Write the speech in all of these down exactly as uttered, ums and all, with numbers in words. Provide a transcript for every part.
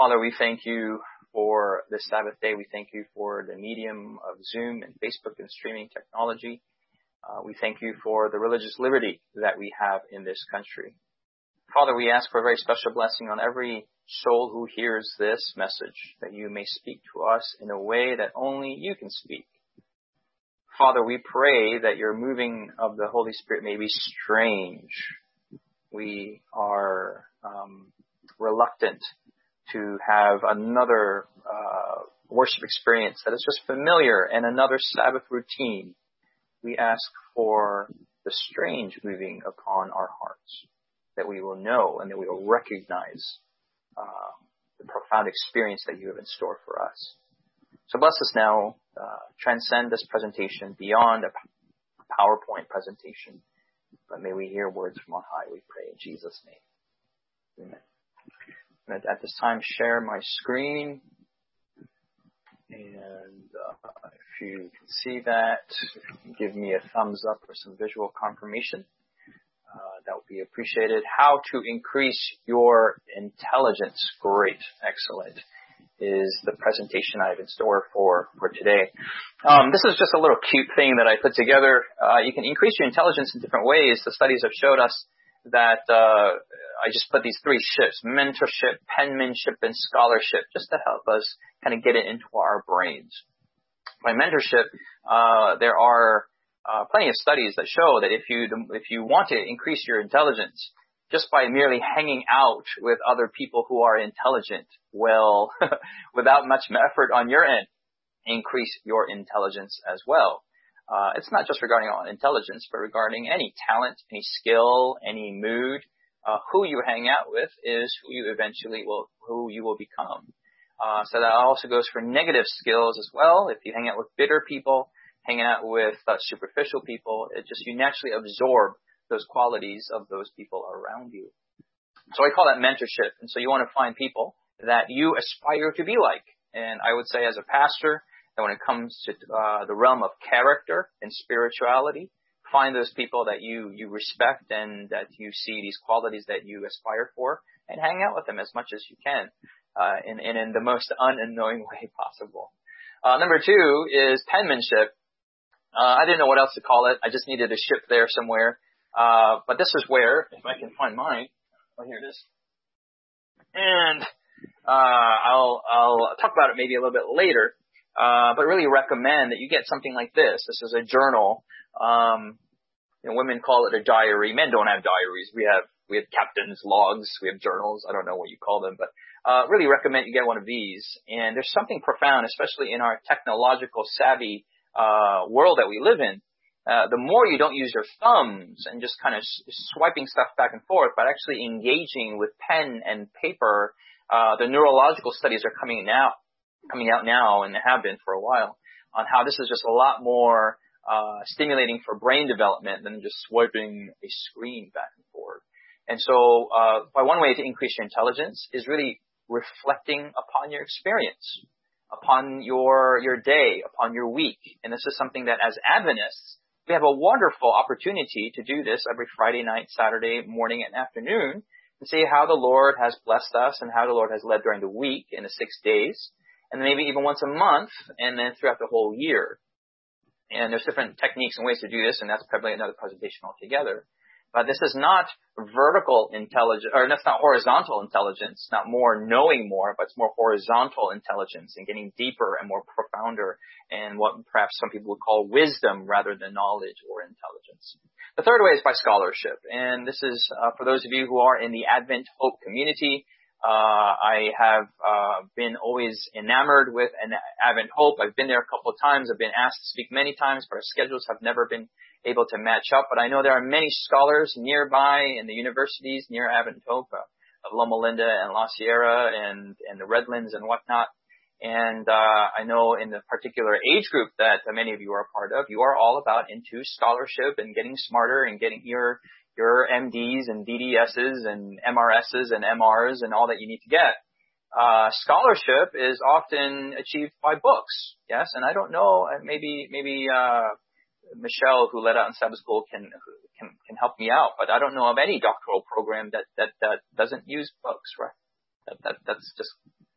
Father, we thank you for this Sabbath day. We thank you for the medium of Zoom and Facebook and streaming technology. Uh, we thank you for the religious liberty that we have in this country. Father, we ask for a very special blessing on every soul who hears this message, that you may speak to us in a way that only you can speak. Father, we pray that your moving of the Holy Spirit may be strange. We are um, reluctant to have another uh, worship experience that is just familiar and another Sabbath routine. We ask for the strange moving upon our hearts, that we will know and that we will recognize uh, the profound experience that you have in store for us. So bless us now, uh, transcend this presentation beyond a PowerPoint presentation, but may we hear words from on high, we pray in Jesus' name. Amen. I'm going to, at this time, share my screen. And uh, if you can see that, if you can give me a thumbs up or some visual confirmation, uh, that would be appreciated. How to increase your intelligence. Great. Excellent. Is the presentation I have in store for, for today. Um, this is just a little cute thing that I put together. Uh, you can increase your intelligence in different ways. The studies have showed us that uh, I just put these three ships: mentorship, penmanship, and scholarship, just to help us kind of get it into our brains. By mentorship, uh, there are uh, plenty of studies that show that if you if you want to increase your intelligence, just by merely hanging out with other people who are intelligent, will, without much effort on your end, increase your intelligence as well. Uh, it's not just regarding intelligence, but regarding any talent, any skill, any mood. Uh, who you hang out with is who you eventually will, who you will become. Uh, so that also goes for negative skills as well. If you hang out with bitter people, hanging out with uh, superficial people, it just, you naturally absorb those qualities of those people around you. So I call that mentorship. And so you want to find people that you aspire to be like. And I would say as a pastor, that when it comes to uh, the realm of character and spirituality, find those people that you, you respect and that you see these qualities that you aspire for, and hang out with them as much as you can, uh, and, and in the most unknowing way possible. Uh, number two is penmanship. Uh, I didn't know what else to call it. I just needed a ship there somewhere. Uh, but this is where, if I can find mine, oh, here it is. And, uh, I'll, I'll talk about it maybe a little bit later. Uh, but really recommend that you get something like this. This is a journal. Um, you know, women call it a diary. Men don't have diaries. We have, we have captain's logs. We have journals. I don't know what you call them, but, uh, really recommend you get one of these. And there's something profound, especially in our technological savvy, uh, world that we live in. Uh, the more you don't use your thumbs and just kind of swiping stuff back and forth, but actually engaging with pen and paper, uh, the neurological studies are coming now, coming out now, and have been for a while, on how this is just a lot more uh stimulating for brain development than just swiping a screen back and forth. And so uh by one way to increase your intelligence is really reflecting upon your experience, upon your your day, upon your week. And this is something that as Adventists, we have a wonderful opportunity to do this every Friday night, Saturday morning, and afternoon, and see how the Lord has blessed us and how the Lord has led during the week in the six days. And maybe even once a month, and then throughout the whole year. And there's different techniques and ways to do this, and that's probably another presentation altogether. But this is not vertical intelligence, or that's not horizontal intelligence, not more knowing more, but it's more horizontal intelligence and getting deeper and more profounder, and what perhaps some people would call wisdom rather than knowledge or intelligence. The third way is by scholarship, and this is uh, for those of you who are in the Advent Hope community. Uh, I have, uh, been always enamored with an Advent Hope. I've been there a couple of times. I've been asked to speak many times, but our schedules have never been able to match up. But I know there are many scholars nearby in the universities near Advent Hope, uh, of Loma Linda and La Sierra and, and the Redlands and whatnot. And, uh, I know in the particular age group that many of you are a part of, you are all about into scholarship and getting smarter and getting your your M Ds and D D Ss and M R Ss and M Rs and all that you need to get. Uh, scholarship is often achieved by books, yes, and I don't know, maybe, maybe, uh, Michelle, who led out in Sabbath School, can, can, can help me out, but I don't know of any doctoral program that, that, that doesn't use books, right? That, that, that's just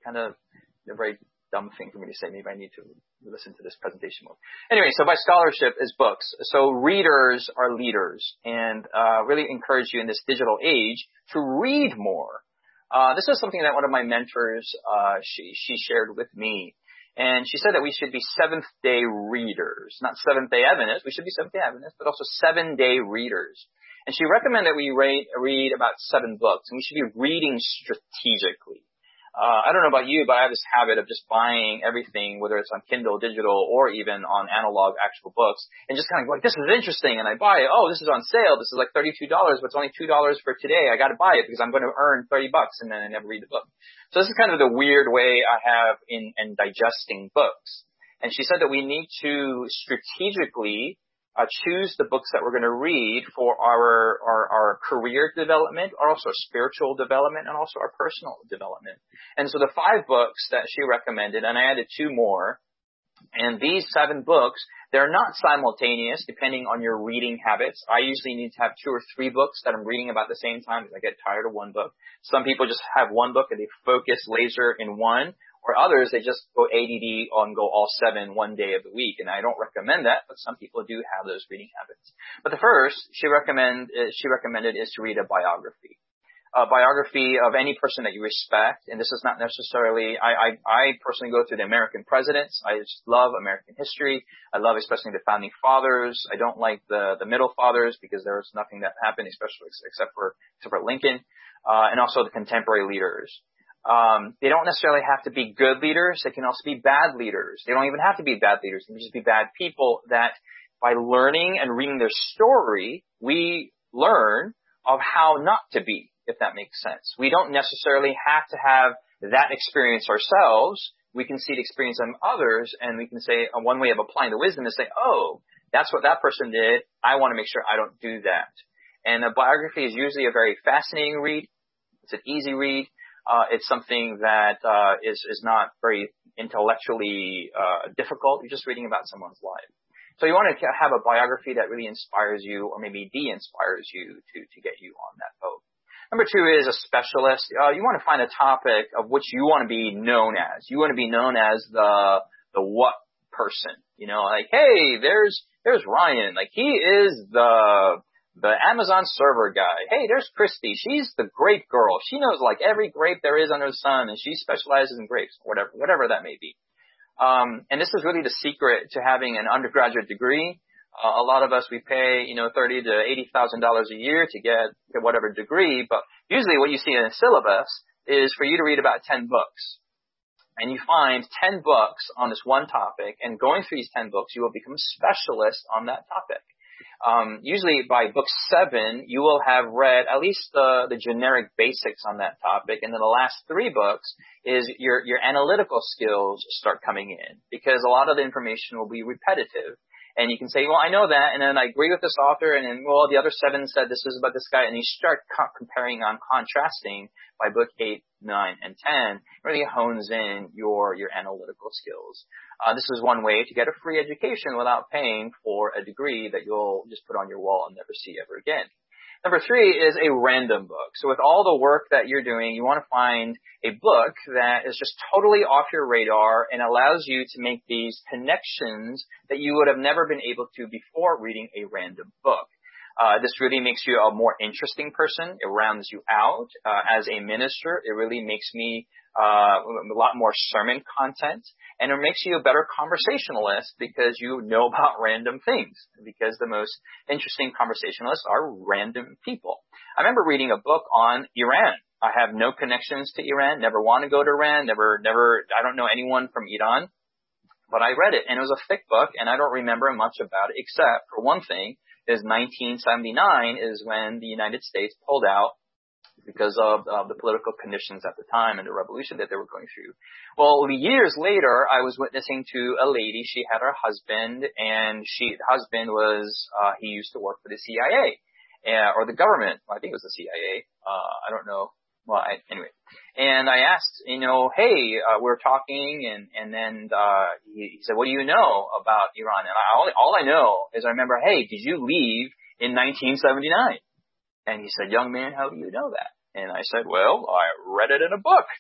kind of a very dumb thing for me to say. Maybe I need to listen to this presentation more. Anyway, so by scholarship is books. So readers are leaders, and uh, really encourage you in this digital age to read more. Uh, this is something that one of my mentors, uh, she, she shared with me. And she said that we should be Seventh-day readers, not Seventh-day Adventists. We should be Seventh-day Adventists, but also seven-day readers. And she recommended we read, read about seven books, and we should be reading strategically. Uh, I don't know about you, but I have this habit of just buying everything, whether it's on Kindle, digital, or even on analog actual books, and just kind of like, this is interesting, and I buy it. Oh, this is on sale. This is like thirty-two dollars, but it's only two dollars for today. I got to buy it because I'm going to earn thirty bucks, and then I never read the book. So this is kind of the weird way I have in, in digesting books. And she said that we need to strategically Uh, choose the books that we're going to read for our, our, our career development, or also spiritual development, and also our personal development. And so the five books that she recommended, and I added two more, and these seven books, they're not simultaneous depending on your reading habits. I usually need to have two or three books that I'm reading about the same time because I get tired of one book. Some people just have one book and they focus laser in one. Or others, they just go A D D and go all seven one day of the week. And I don't recommend that, but some people do have those reading habits. But the first she recommend, she recommended is to read a biography. A biography of any person that you respect. And this is not necessarily, I, I, I personally go through the American presidents. I just love American history. I love especially the founding fathers. I don't like the, the middle fathers because there's nothing that happened, especially except for, except for Lincoln, uh, and also the contemporary leaders. Um, they don't necessarily have to be good leaders. They can also be bad leaders. They don't even have to be bad leaders. They can just be bad people that by learning and reading their story, we learn of how not to be, if that makes sense. We don't necessarily have to have that experience ourselves. We can see the experience of others, and we can say uh, one way of applying the wisdom is say, oh, that's what that person did. I want to make sure I don't do that. And a biography is usually a very fascinating read. It's an easy read. Uh, it's something that uh, is, is not very intellectually uh, difficult. You're just reading about someone's life. So you want to have a biography that really inspires you, or maybe de-inspires you to, to get you on that boat. Number two is a specialist. Uh, you want to find a topic of which you want to be known as. You want to be known as the the what person. You know, like, hey, there's there's Ryan. Like, he is the the Amazon server guy. Hey, there's Christy. She's the grape girl. She knows like every grape there is under the sun, and she specializes in grapes, whatever, whatever that may be. Um, and this is really the secret to having an undergraduate degree. Uh, a lot of us, we pay, you know, thirty to eighty thousand dollars a year to get, get whatever degree. But usually, what you see in a syllabus is for you to read about ten books, and you find ten books on this one topic. And going through these ten books, you will become a specialist on that topic. Um, usually by book seven, you will have read at least the, the generic basics on that topic. And then the last three books is your, your analytical skills start coming in, because a lot of the information will be repetitive. And you can say, well, I know that, and then I agree with this author, and then, well, the other seven said this is about this guy, and you start co- comparing on contrasting by book eight, nine, and ten. It really hones in your, your analytical skills. Uh, this is one way to get a free education without paying for a degree that you'll just put on your wall and never see ever again. Number three is a random book. So with all the work that you're doing, you want to find a book that is just totally off your radar and allows you to make these connections that you would have never been able to before reading a random book. Uh, this really makes you a more interesting person. It rounds you out. Uh, as a minister, it really makes me uh, a lot more sermon content. And it makes you a better conversationalist because you know about random things. Because the most interesting conversationalists are random people. I remember reading a book on Iran. I have no connections to Iran, never want to go to Iran, never, never, I don't know anyone from Iran. But I read it, and it was a thick book, and I don't remember much about it, except for one thing, is nineteen seventy-nine is when the United States pulled out because of uh, the political conditions at the time and the revolution that they were going through. Well, years later, I was witnessing to a lady. She had her husband, and she, the husband was, uh, he used to work for the C I A, uh, or the government. Well, I think it was the C I A. Uh, I don't know. Well, I, anyway. And I asked, you know, hey, uh, we were talking, and, and then, uh, he, he said, what do you know about Iran? And I, all, all I know is I remember, hey, did you leave in nineteen seventy-nine? And he said, young man, how do you know that? And I said, well, I read it in a book.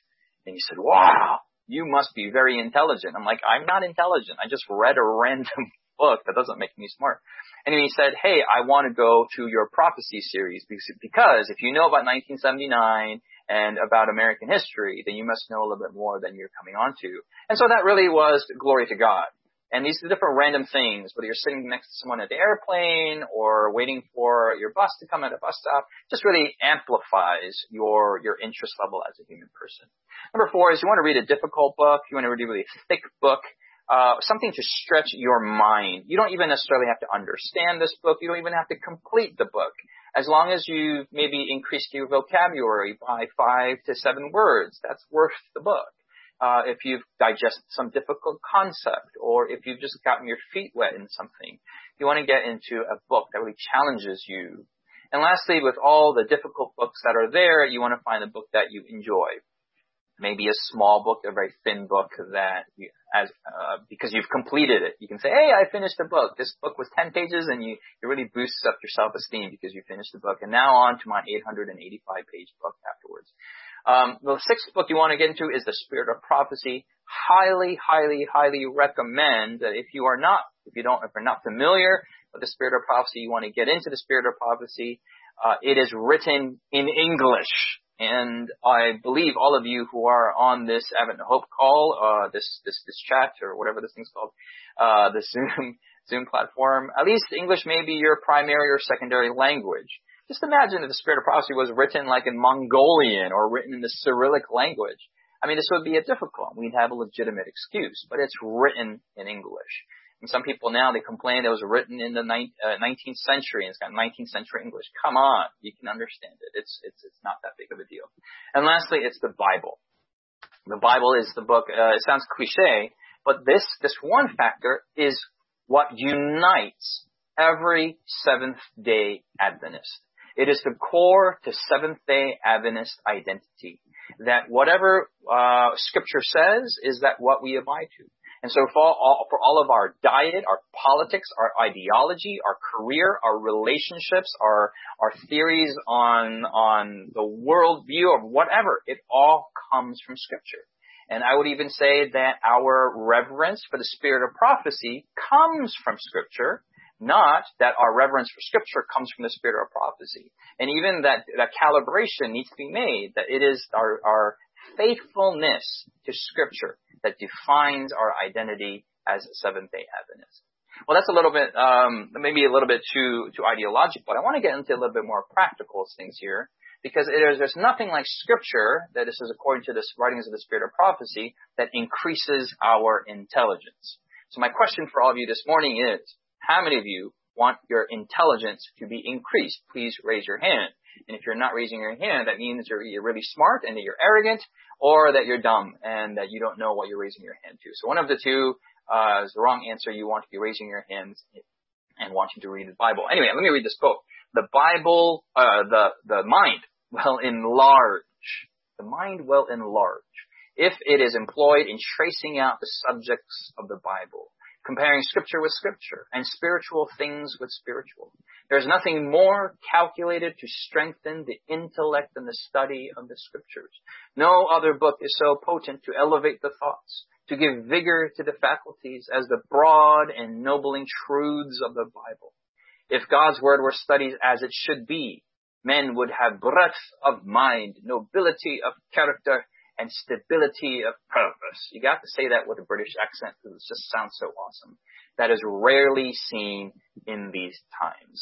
And he said, wow, you must be very intelligent. I'm like, I'm not intelligent. I just read a random book. That doesn't make me smart. And he said, hey, I want to go to your prophecy series because, because if you know about nineteen seventy-nine and about American history, then you must know a little bit more than you're coming on to. And so that really was glory to God. And these are different random things, whether you're sitting next to someone at the airplane or waiting for your bus to come at a bus stop, just really amplifies your, your interest level as a human person. Number four is you want to read a difficult book. You want to read a really thick book, uh, something to stretch your mind. You don't even necessarily have to understand this book. You don't even have to complete the book. As long as you maybe increased your vocabulary by five to seven words, that's worth the book. Uh, if you've digested some difficult concept or if you've just gotten your feet wet in something, you want to get into a book that really challenges you. And lastly, with all the difficult books that are there, you want to find a book that you enjoy. Maybe a small book, a very thin book that you, as, uh, because you've completed it. You can say, hey, I finished the book. This book was ten pages and you, it really boosts up your self-esteem because you finished the book. And now on to my eight hundred eighty-five page book afterwards. Um, the sixth book you want to get into is The Spirit of Prophecy. Highly, highly, highly recommend that if you are not, if you don't, if you're not familiar with The Spirit of Prophecy, you want to get into The Spirit of Prophecy. Uh, it is written in English. And I believe all of you who are on this Advent Hope call, uh, this, this, this chat or whatever this thing's called, uh, the Zoom, Zoom platform, at least English may be your primary or secondary language. Just imagine if The Spirit of Prophecy was written like in Mongolian or written in the Cyrillic language. I mean, this would be a difficult. We'd have a legitimate excuse, but it's written in English. And some people now, they complain it was written in the nineteenth century and it's got nineteenth century English. Come on, you can understand it. It's, it's, it's not that big of a deal. And lastly, it's the Bible. The Bible is the book, uh, it sounds cliche, but this, this one factor is what unites every Seventh-day Adventist. It is the core to Seventh-day Adventist identity. That whatever uh Scripture says is that what we abide to. And so for all, for all of our diet, our politics, our ideology, our career, our relationships, our our theories on on the worldview or whatever, it all comes from Scripture. And I would even say that our reverence for the Spirit of Prophecy comes from Scripture. Not that our reverence for Scripture comes from the Spirit of Prophecy. And even that, that calibration needs to be made, that it is our, our faithfulness to Scripture that defines our identity as a Seventh-day Adventist. Well, that's a little bit, um, maybe a little bit too, too ideological, but I want to get into a little bit more practical things here, because it is, there's nothing like Scripture, that this is according to the writings of the Spirit of Prophecy, that increases our intelligence. So my question for all of you this morning is, how many of you want your intelligence to be increased? Please raise your hand. And if you're not raising your hand, that means you're, you're really smart and that you're arrogant, or that you're dumb and that you don't know what you're raising your hand to. So one of the two uh, is the wrong answer. You want to be raising your hands and wanting to read the Bible. Anyway, let me read this quote. The Bible, uh, the, the mind will enlarge. The mind will enlarge if it is employed in tracing out the subjects of the Bible, comparing Scripture with Scripture and spiritual things with spiritual. There's nothing more calculated to strengthen the intellect than the study of the Scriptures. No other book is so potent to elevate the thoughts, to give vigor to the faculties as the broad and ennobling truths of the Bible. If God's Word were studied as it should be, men would have breadth of mind, nobility of character, and stability of purpose. You got to say that with a British accent because it just sounds so awesome. That is rarely seen in these times.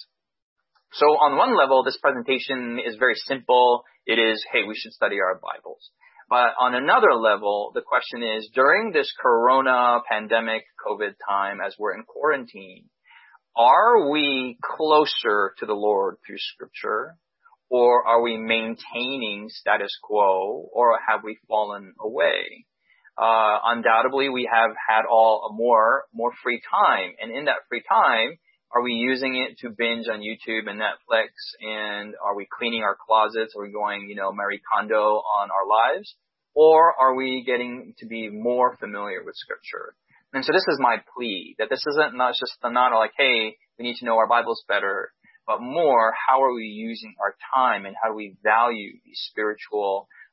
So on one level, this presentation is very simple. It is, hey, we should study our Bibles. But on another level, the question is, during this corona pandemic COVID time, as we're in quarantine, are we closer to the Lord through Scripture? Or are we maintaining status quo, or have we fallen away? Uh, undoubtedly, we have had all more, more free time. And in that free time, are we using it to binge on YouTube and Netflix? And are we cleaning our closets? Are we going, you know, Marie Kondo on our lives? Or are we getting to be more familiar with Scripture? And so this is my plea, that this isn't not just not like, hey, we need to know our Bibles better, but more, how are we using our time and how do we value these spiritual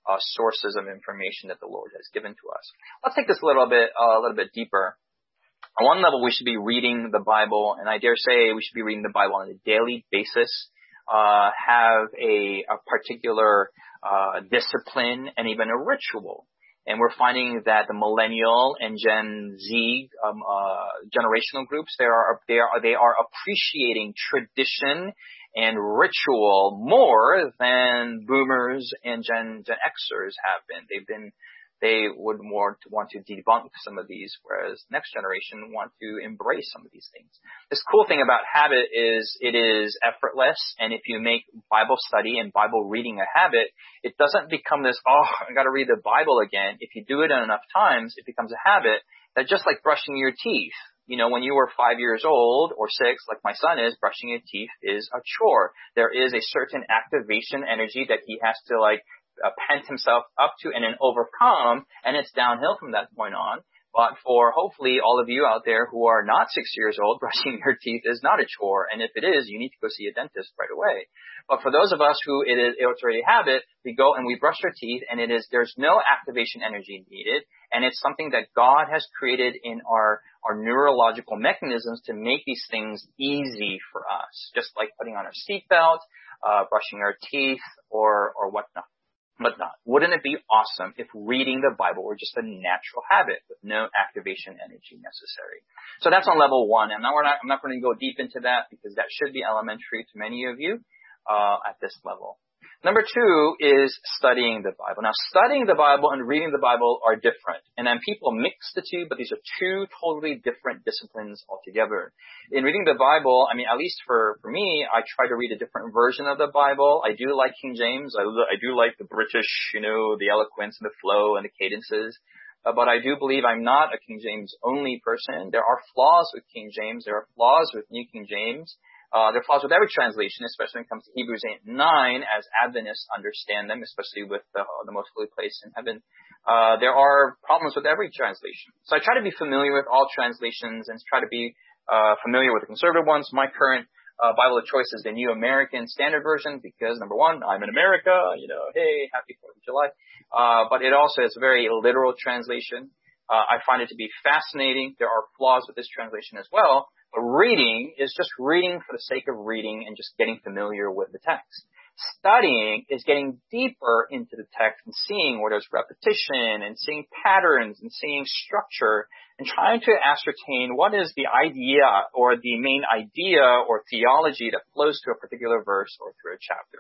uh, sources of information that the Lord has given to us. Let's take this a little bit, uh, a little bit deeper. On one level, we should be reading the Bible, and I dare say we should be reading the Bible on a daily basis, uh, have a, a particular uh, discipline and even a ritual. And we're finding that the millennial and Gen Z um, uh, generational groups, they are they are they are appreciating tradition and ritual more than boomers and Gen Gen Xers have been. They've been they would more want to debunk some of these, whereas next generation want to embrace some of these things. This cool thing about habit is it is effortless, and if you make Bible study and Bible reading a habit, it doesn't become this, oh, I got to read the Bible again. If you do it enough times, it becomes a habit that just like brushing your teeth. You know, when you were five years old or six, like my son is, brushing your teeth is a chore. There is a certain activation energy that he has to like Uh, pent himself up to and then overcome, and it's downhill from that point on. But for hopefully all of you out there who are not six years old, brushing your teeth is not a chore, and if it is, you need to go see a dentist right away. But for those of us who it is it's already a habit, we go and we brush our teeth, and it is there's no activation energy needed, and it's something that God has created in our our neurological mechanisms to make these things easy for us, just like putting on our seatbelt, uh, brushing our teeth, or or whatnot. But not. Wouldn't it be awesome if reading the Bible were just a natural habit with no activation energy necessary? So that's on level one. And now we're not, I'm not going to go deep into that because that should be elementary to many of you uh, at this level. Number two is studying the Bible. Now, studying the Bible and reading the Bible are different. And then people mix the two, but these are two totally different disciplines altogether. In reading the Bible, I mean, at least for, for me, I try to read a different version of the Bible. I do like King James. I, I do like the British, you know, the eloquence and the flow and the cadences. Uh, but I do believe I'm not a King James only person. There are flaws with King James. There are flaws with New King James. Uh, there are flaws with every translation, especially when it comes to Hebrews eight and nine, as Adventists understand them, especially with the, uh, the most holy place in heaven. Uh, there are problems with every translation. So I try to be familiar with all translations and try to be uh, familiar with the conservative ones. My current uh, Bible of choice is the New American Standard Version because, number one, I'm in America, you know, hey, happy fourth of July. Uh, but it also is a very literal translation. Uh, I find it to be fascinating. There are flaws with this translation as well. But reading is just reading for the sake of reading and just getting familiar with the text. Studying is getting deeper into the text and seeing where there's repetition and seeing patterns and seeing structure and trying to ascertain what is the idea or the main idea or theology that flows to a particular verse or through a chapter.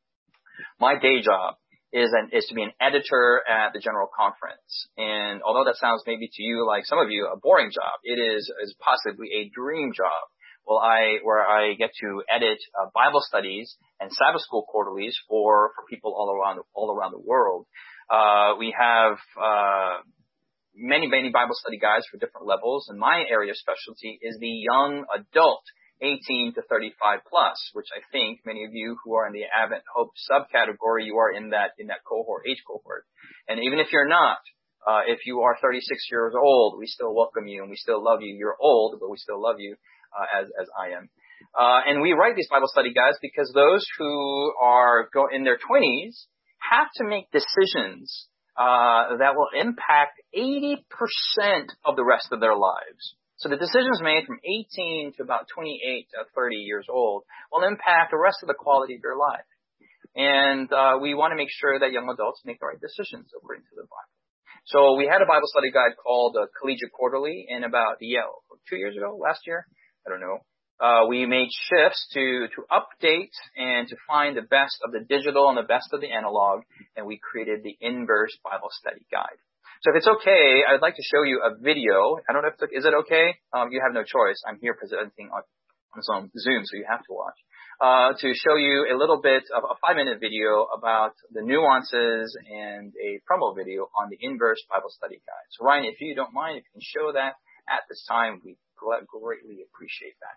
My day job is an, is to be an editor at the General Conference. And although that sounds maybe to you, like some of you, a boring job, it is, is possibly a dream job. Well, I, where I get to edit uh, Bible studies and Sabbath school quarterlies for, for people all around, all around the world. Uh, we have, uh, many, many Bible study guides for different levels. And my area of specialty is the young adult, eighteen to thirty-five plus, which I think many of you who are in the Advent Hope subcategory, you are in that, in that cohort, age cohort. And even if you're not, uh, if you are thirty-six years old, we still welcome you and we still love you. You're old, but we still love you, uh, as, as I am. Uh, and we write these Bible study guides because those who are go in their twenties have to make decisions, uh, that will impact eighty percent of the rest of their lives. So the decisions made from eighteen to about twenty-eight to thirty years old will impact the rest of the quality of your life. And uh, we want to make sure that young adults make the right decisions according to the Bible. So we had a Bible study guide called uh, Collegiate Quarterly in about, yeah, two years ago, last year, I don't know. Uh, we made shifts to, to update and to find the best of the digital and the best of the analog, and we created the Inverse Bible Study Guide. So if it's okay, I'd like to show you a video. I don't know if it's, is it okay? Um, you have no choice. I'm here presenting on, on some Zoom, so you have to watch. Uh, to show you a little bit of a five-minute video about the nuances and a promo video on the Inverse Bible Study Guide. So Ryan, if you don't mind, if you can show that at this time, we greatly appreciate that.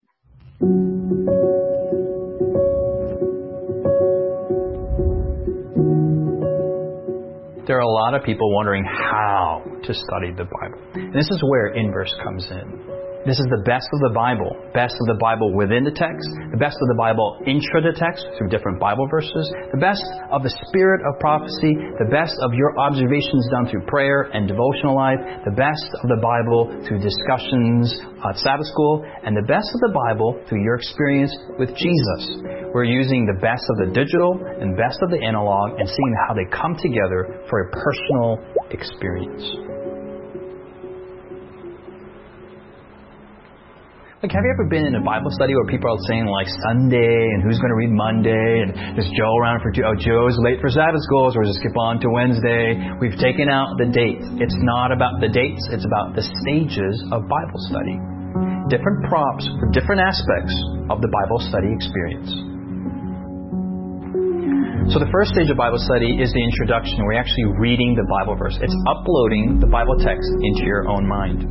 There are a lot of people wondering how to study the Bible. And this is where Inverse comes in. This is the best of the Bible. Best of the Bible within the text. The best of the Bible intra the text through different Bible verses. The best of the spirit of prophecy. The best of your observations done through prayer and devotional life. The best of the Bible through discussions at Sabbath school. And the best of the Bible through your experience with Jesus. We're using the best of the digital and best of the analog and seeing how they come together for a personal experience. Like, have you ever been in a Bible study where people are saying, like, Sunday, and who's going to read Monday, and is Joe around for two? Oh, Joe's late for Sabbath school, so we'll just skip on to Wednesday. We've taken out the dates. It's not about the dates. It's about the stages of Bible study. Different props for different aspects of the Bible study experience. So the first stage of Bible study is the introduction. We're actually reading the Bible verse. It's uploading the Bible text into your own mind.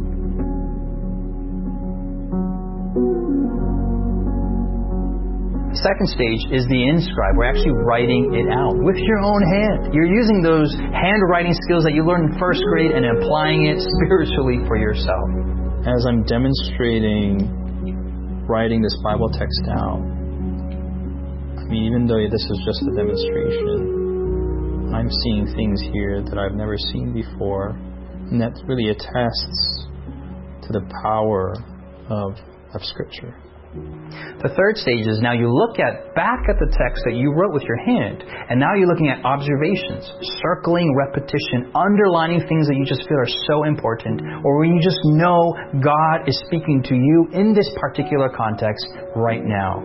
The second stage is the inscribe. We're actually writing it out with your own hand. You're using those handwriting skills that you learned in first grade and applying it spiritually for yourself. As I'm demonstrating writing this Bible text out, I mean, even though this is just a demonstration, I'm seeing things here that I've never seen before, and that really attests to the power of, of Scripture. The third stage is now you look at back at the text that you wrote with your hand, and now you're looking at observations, circling, repetition, underlining things that you just feel are so important, or when you just know God is speaking to you in this particular context right now.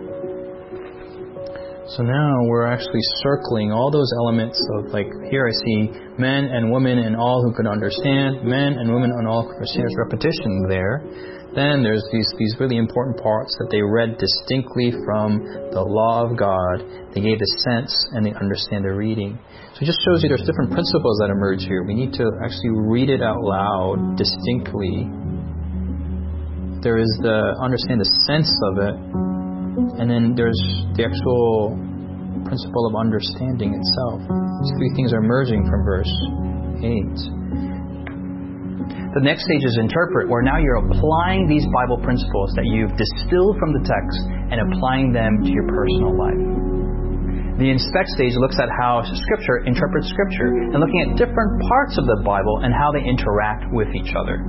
So now we're actually circling all those elements of, like, here I see men and women and all who could understand, men and women and all who could understand. There's repetition there. Then there's these, these really important parts that they read distinctly from the law of God. They gave the sense and they understand the reading. So it just shows you there's different principles that emerge here. We need to actually read it out loud distinctly. There is the understand the sense of it. And then there's the actual principle of understanding itself. These three things are emerging from verse eight. The next stage is interpret, where now you're applying these Bible principles that you've distilled from the text and applying them to your personal life. The inspect stage looks at how Scripture interprets Scripture and looking at different parts of the Bible and how they interact with each other.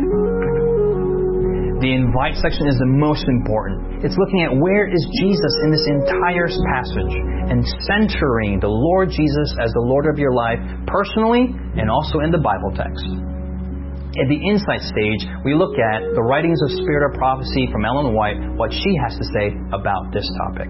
The invite section is the most important. It's looking at where is Jesus in this entire passage and centering the Lord Jesus as the Lord of your life personally and also in the Bible text. At the insight stage, we look at the writings of Spirit of Prophecy from Ellen White, what she has to say about this topic.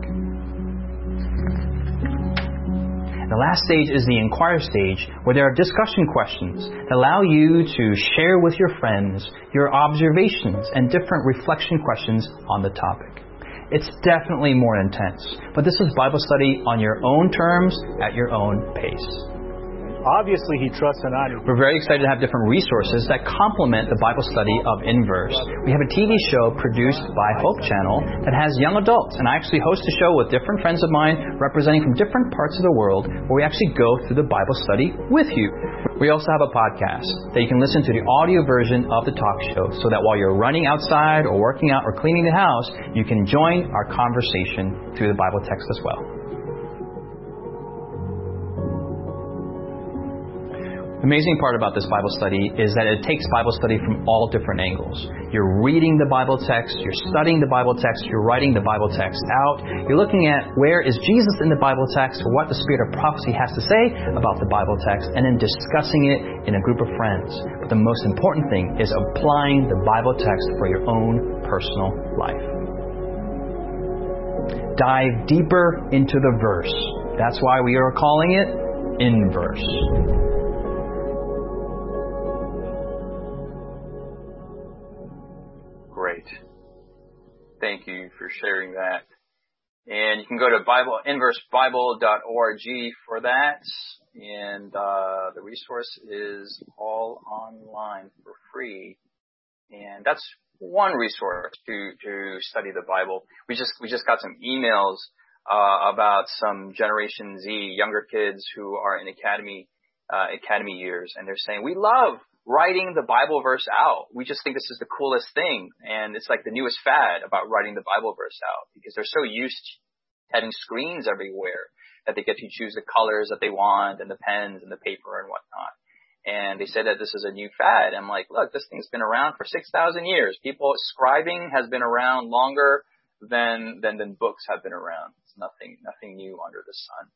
The last stage is the inquire stage, where there are discussion questions that allow you to share with your friends your observations and different reflection questions on the topic. It's definitely more intense, but this is Bible study on your own terms, at your own pace. Obviously, he trusts in I. We're very excited to have different resources that complement the Bible study of Inverse. We have a T V show produced by Hope Channel that has young adults, and I actually host a show with different friends of mine representing from different parts of the world where we actually go through the Bible study with you. We also have a podcast that you can listen to the audio version of the talk show so that while you're running outside or working out or cleaning the house, you can join our conversation through the Bible text as well. The amazing part about this Bible study is that it takes Bible study from all different angles. You're reading the Bible text, you're studying the Bible text, you're writing the Bible text out. You're looking at where is Jesus in the Bible text, or what the Spirit of Prophecy has to say about the Bible text, and then discussing it in a group of friends. But the most important thing is applying the Bible text for your own personal life. Dive deeper into the verse. That's why we are calling it Inverse. Thank you for sharing that. And you can go to Bible, inverse bible dot org for that. And uh, the resource is all online for free. And that's one resource to, to study the Bible. We just we just got some emails uh, about some Generation Z, younger kids who are in academy uh, academy years, and they're saying, we love writing the Bible verse out. We just think this is the coolest thing. And it's like the newest fad about writing the Bible verse out because they're so used to having screens everywhere that they get to choose the colors that they want and the pens and the paper and whatnot. And they say that this is a new fad. I'm like, look, this thing's been around for six thousand years. People, scribing has been around longer than, than, than books have been around. It's nothing, nothing new under the sun.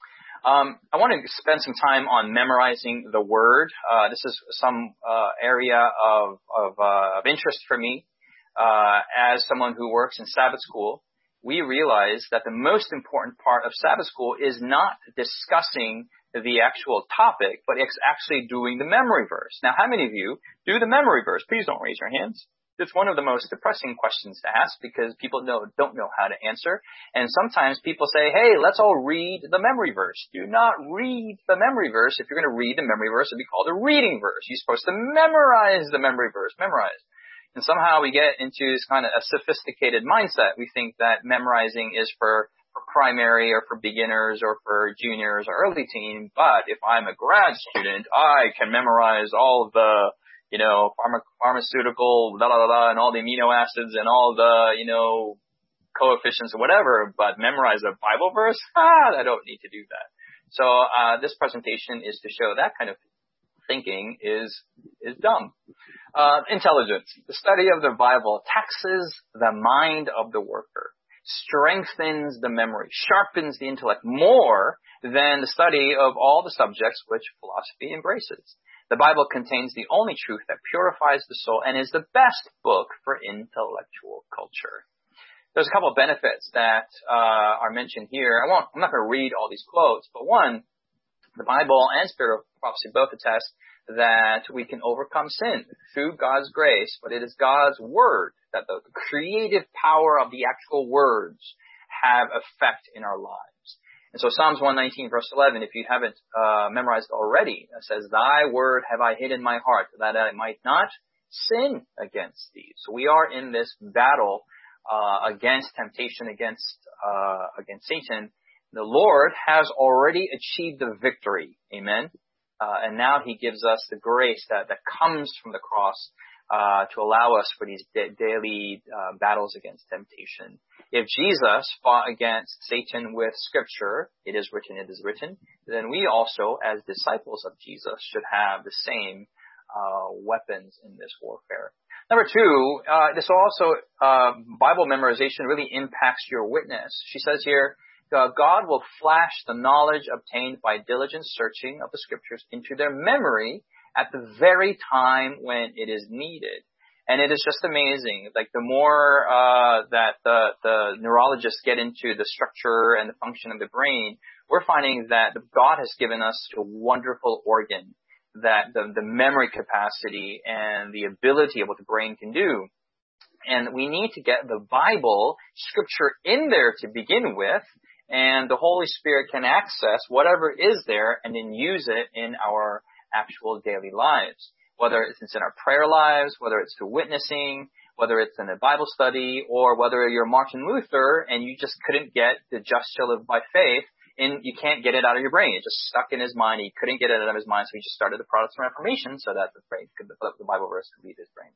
Um, I want to spend some time on memorizing the Word. Uh, this is some uh, area of of, uh, of interest for me. Uh, as someone who works in Sabbath school, we realize that the most important part of Sabbath school is not discussing the actual topic, but it's actually doing the memory verse. Now, how many of you do the memory verse? Please don't raise your hands. It's one of the most depressing questions to ask because people know, don't know how to answer. And sometimes people say, hey, let's all read the memory verse. Do not read the memory verse. If you're going to read the memory verse, it'd be called a reading verse. You're supposed to memorize the memory verse. Memorize. And somehow we get into this kind of a sophisticated mindset. We think that memorizing is for, for primary or for beginners or for juniors or early teen. But if I'm a grad student, I can memorize all of the you know, pharma, pharmaceutical, blah, blah, blah, and all the amino acids and all the, you know, coefficients or whatever, but memorize a Bible verse? Ah, I don't need to do that. So, uh, this presentation is to show that kind of thinking is, is dumb. Uh, intelligence. The study of the Bible taxes the mind of the worker, strengthens the memory, sharpens the intellect more than the study of all the subjects which philosophy embraces. The Bible contains the only truth that purifies the soul and is the best book for intellectual culture. There's a couple of benefits that uh, are mentioned here. I won't, I'm not going to read all these quotes, but one, the Bible and Spirit of Prophecy both attest that we can overcome sin through God's grace, but it is God's word, that the creative power of the actual words have effect in our lives. And so Psalms one nineteen verse eleven, if you haven't uh, memorized already, it says, thy word have I hid in my heart that I might not sin against thee. So we are in this battle uh, against temptation, against uh, against Satan. The Lord has already achieved the victory. Amen. Uh, and now he gives us the grace that, that comes from the cross uh, to allow us for these da- daily uh, battles against temptation. If Jesus fought against Satan with Scripture, it is written, it is written, then we also, as disciples of Jesus, should have the same uh, weapons in this warfare. Number two, uh, this also, uh, Bible memorization really impacts your witness. She says here, uh, God will flash the knowledge obtained by diligent searching of the Scriptures into their memory at the very time when it is needed. And it is just amazing. Like the more uh, that the, the neurologists get into the structure and the function of the brain, we're finding that God has given us a wonderful organ, that the, the memory capacity and the ability of what the brain can do. And we need to get the Bible, Scripture in there to begin with, and the Holy Spirit can access whatever is there and then use it in our actual daily lives. Whether it's in our prayer lives, whether it's through witnessing, whether it's in a Bible study, or whether you're Martin Luther and you just couldn't get the just shall live by faith, and you can't get it out of your brain. It just stuck in his mind. He couldn't get it out of his mind, so he just started the Protestant Reformation so that the brain could, the Bible verse could leave his brain.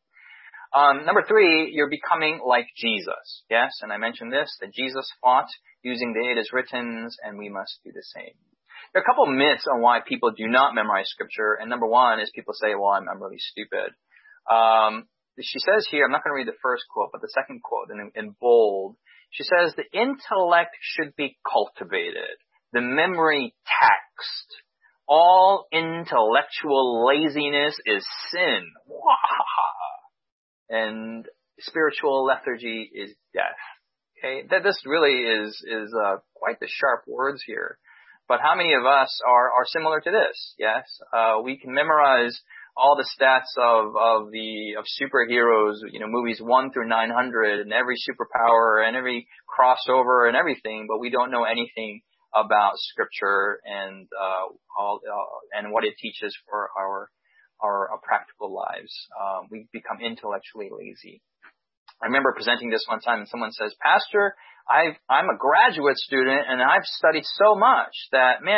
Um, number three, you're becoming like Jesus. Yes, and I mentioned this, that Jesus fought using the it is written, and we must do the same. There are a couple of myths on why people do not memorize Scripture, and number one is people say, well, I'm, I'm really stupid. Um, she says here, I'm not going to read the first quote, but the second quote in, in bold, she says, the intellect should be cultivated, the memory taxed. All intellectual laziness is sin. And spiritual lethargy is death. Okay, that this really is is uh, quite the sharp words here. But how many of us are, are similar to this? Yes, uh, we can memorize all the stats of, of the, of superheroes, you know, movies one through nine hundred and every superpower and every crossover and everything, but we don't know anything about Scripture and, uh, all, uh, and what it teaches for our, our, our practical lives. Um, we become intellectually lazy. I remember presenting this one time and someone says, Pastor, I've, I'm a graduate student and I've studied so much that, man,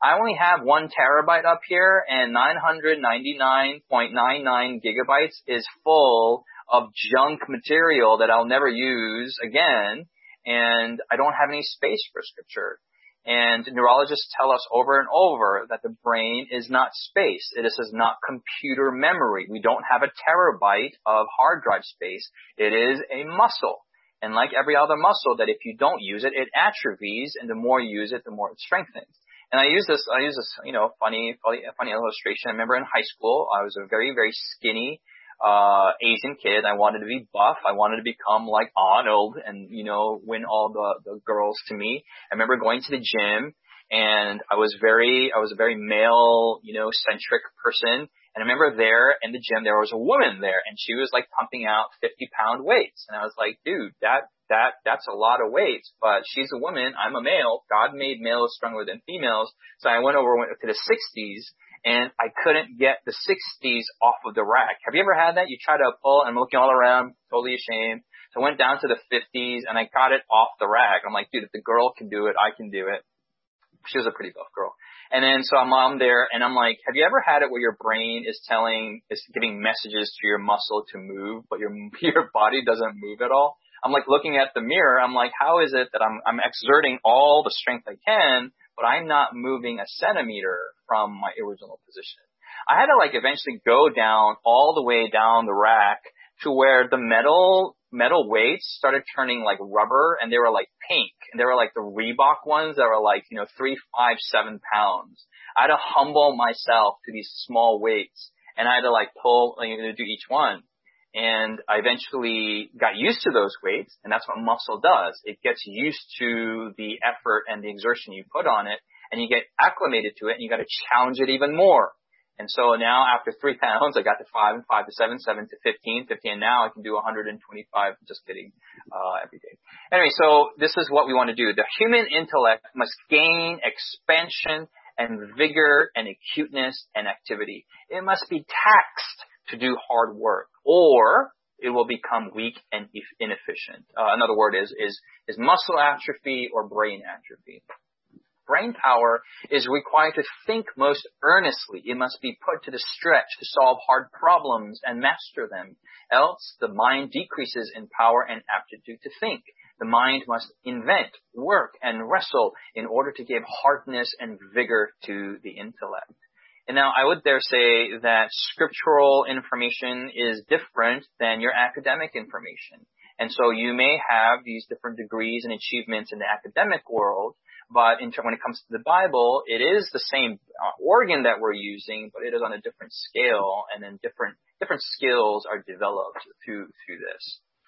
I only have one terabyte up here, and nine hundred ninety-nine point nine nine gigabytes is full of junk material that I'll never use again, and I don't have any space for scripture. And neurologists tell us over and over that the brain is not space. It is not computer memory. We don't have a terabyte of hard drive space. It is a muscle. And like every other muscle, that if you don't use it, it atrophies, and the more you use it, the more it strengthens. And I use this, I use this, you know, funny, funny, funny illustration. I remember in high school, I was a very, very skinny uh Asian kid. I wanted to be buff. I wanted to become like Arnold and, you know, win all the, the girls to me. I remember going to the gym, and I was very, I was a very male, you know, centric person. And I remember there in the gym, there was a woman there, and she was like pumping out fifty pound weights. And I was like, dude, that, that, that's a lot of weights, but she's a woman. I'm a male. God made males stronger than females. So I went over went to the sixties, and I couldn't get the sixties off of the rack. Have you ever had that? You try to pull, and I'm looking all around, totally ashamed. So I went down to the fifties, and I got it off the rack. I'm like, dude, if the girl can do it, I can do it. She was a pretty buff girl. And then so I'm on there, and I'm like, have you ever had it where your brain is telling, is giving messages to your muscle to move, but your your body doesn't move at all? I'm like looking at the mirror. I'm like, how is it that I'm I'm exerting all the strength I can, but I'm not moving a centimeter from my original position? I had to like eventually go down all the way down the rack to where the metal metal weights started turning like rubber, and they were like pink, and they were like the Reebok ones that were like, you know, three, five, seven pounds. I had to humble myself to these small weights, and I had to like pull, you know, do each one. And I eventually got used to those weights, and that's what muscle does. It gets used to the effort and the exertion you put on it, and you get acclimated to it, and you got to challenge it even more. And so now after three pounds, I got to five, and five to seven, seven to fifteen, fifteen, and now I can do one hundred twenty-five, just kidding, uh, every day. Anyway, so this is what we want to do. The human intellect must gain expansion and vigor and acuteness and activity. It must be taxed to do hard work, or it will become weak and inefficient. Uh, another word is, is, is muscle atrophy or brain atrophy. Brain power is required to think most earnestly. It must be put to the stretch to solve hard problems and master them. Else, the mind decreases in power and aptitude to think. The mind must invent, work, and wrestle in order to give hardness and vigor to the intellect. And now I would dare say that scriptural information is different than your academic information. And so you may have these different degrees and achievements in the academic world, but in term, when it comes to the Bible, it is the same uh, organ that we're using, but it is on a different scale, and then different different skills are developed through through this.